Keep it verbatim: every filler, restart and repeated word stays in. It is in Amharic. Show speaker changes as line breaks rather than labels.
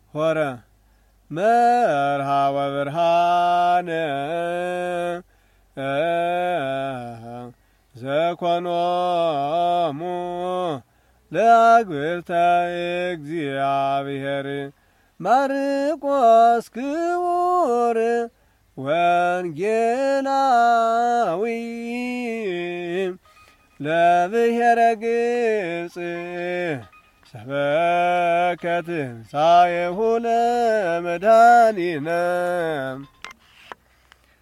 ሆረ መርሃወ ብርሃነ ዘኮኖሙ ለአግብርተ እግዚአብሔር ማርቆስ ክቡር ወንጌላዊ ለብሔረ ግብፅ ሰበከ ትንሣኤሁ ለመድኃኒነ